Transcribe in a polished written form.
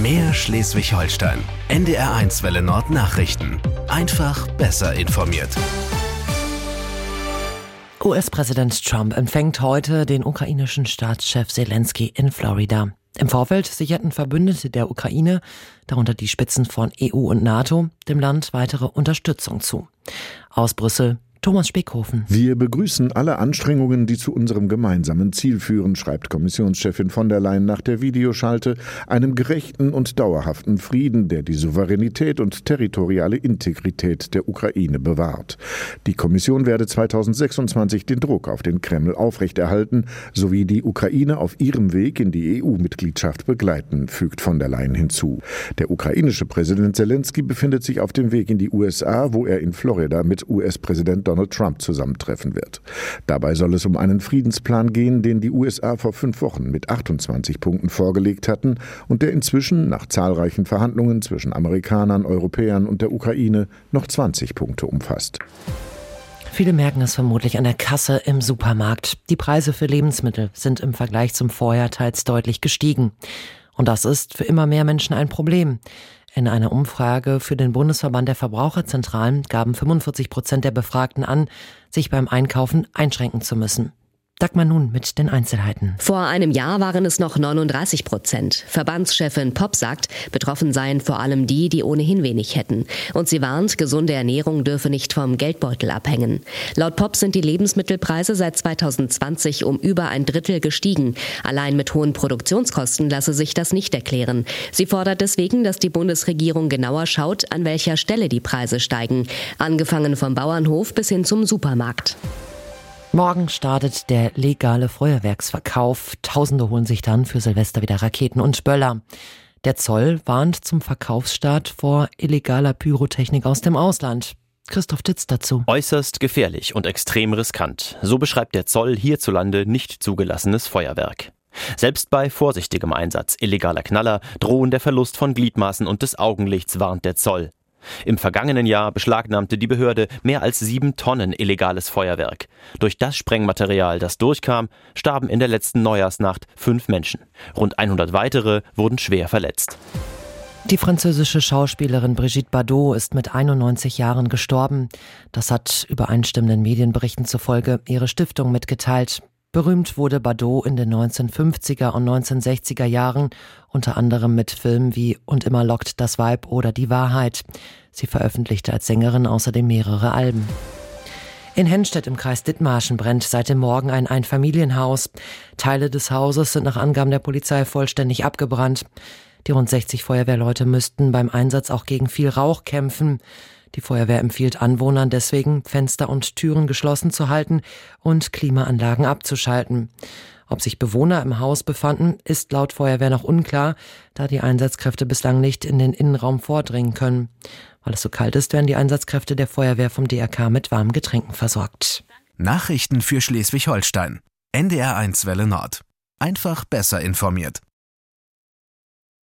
Mehr Schleswig-Holstein. NDR1 Welle Nord Nachrichten. Einfach besser informiert. US-Präsident Trump empfängt heute den ukrainischen Staatschef Zelensky in Florida. Im Vorfeld sicherten Verbündete der Ukraine, darunter die Spitzen von EU und NATO, dem Land weitere Unterstützung zu. Aus Brüssel, Thomas Speckhofen. Wir begrüßen alle Anstrengungen, die zu unserem gemeinsamen Ziel führen, schreibt Kommissionschefin von der Leyen nach der Videoschalte, einem gerechten und dauerhaften Frieden, der die Souveränität und territoriale Integrität der Ukraine bewahrt. Die Kommission werde 2026 den Druck auf den Kreml aufrechterhalten, sowie die Ukraine auf ihrem Weg in die EU-Mitgliedschaft begleiten, fügt von der Leyen hinzu. Der ukrainische Präsident Zelensky befindet sich auf dem Weg in die USA, wo er in Florida mit US-Präsident Donald Trump zusammentreffen wird. Dabei soll es um einen Friedensplan gehen, den die USA vor 5 Wochen mit 28 Punkten vorgelegt hatten und der inzwischen nach zahlreichen Verhandlungen zwischen Amerikanern, Europäern und der Ukraine noch 20 Punkte umfasst. Viele merken es vermutlich an der Kasse im Supermarkt. Die Preise für Lebensmittel sind im Vergleich zum Vorjahr teils deutlich gestiegen. Und das ist für immer mehr Menschen ein Problem. In einer Umfrage für den Bundesverband der Verbraucherzentralen gaben 45% der Befragten an, sich beim Einkaufen einschränken zu müssen. Dagmar Nun mit den Einzelheiten. Vor einem Jahr waren es noch 39%. Verbandschefin Popp sagt, betroffen seien vor allem die, die ohnehin wenig hätten. Und sie warnt, gesunde Ernährung dürfe nicht vom Geldbeutel abhängen. Laut Popp sind die Lebensmittelpreise seit 2020 um über ein Drittel gestiegen. Allein mit hohen Produktionskosten lasse sich das nicht erklären. Sie fordert deswegen, dass die Bundesregierung genauer schaut, an welcher Stelle die Preise steigen. Angefangen vom Bauernhof bis hin zum Supermarkt. Morgen startet der legale Feuerwerksverkauf. Tausende holen sich dann für Silvester wieder Raketen und Böller. Der Zoll warnt zum Verkaufsstart vor illegaler Pyrotechnik aus dem Ausland. Christoph Titz dazu. Äußerst gefährlich und extrem riskant. So beschreibt der Zoll hierzulande nicht zugelassenes Feuerwerk. Selbst bei vorsichtigem Einsatz illegaler Knaller drohen der Verlust von Gliedmaßen und des Augenlichts, warnt der Zoll. Im vergangenen Jahr beschlagnahmte die Behörde mehr als 7 Tonnen illegales Feuerwerk. Durch das Sprengmaterial, das durchkam, starben in der letzten Neujahrsnacht 5 Menschen. Rund 100 weitere wurden schwer verletzt. Die französische Schauspielerin Brigitte Bardot ist mit 91 Jahren gestorben. Das hat übereinstimmenden Medienberichten zufolge ihre Stiftung mitgeteilt. Berühmt wurde Bardot in den 1950er und 1960er Jahren, unter anderem mit Filmen wie Und immer lockt das Weib oder Die Wahrheit. Sie veröffentlichte als Sängerin außerdem mehrere Alben. In Hennstedt im Kreis Dithmarschen brennt seit dem Morgen ein Einfamilienhaus. Teile des Hauses sind nach Angaben der Polizei vollständig abgebrannt. Die rund 60 Feuerwehrleute müssten beim Einsatz auch gegen viel Rauch kämpfen. Die Feuerwehr empfiehlt Anwohnern deswegen, Fenster und Türen geschlossen zu halten und Klimaanlagen abzuschalten. Ob sich Bewohner im Haus befanden, ist laut Feuerwehr noch unklar, da die Einsatzkräfte bislang nicht in den Innenraum vordringen können. Weil es so kalt ist, werden die Einsatzkräfte der Feuerwehr vom DRK mit warmen Getränken versorgt. Nachrichten für Schleswig-Holstein. NDR1 Welle Nord. Einfach besser informiert.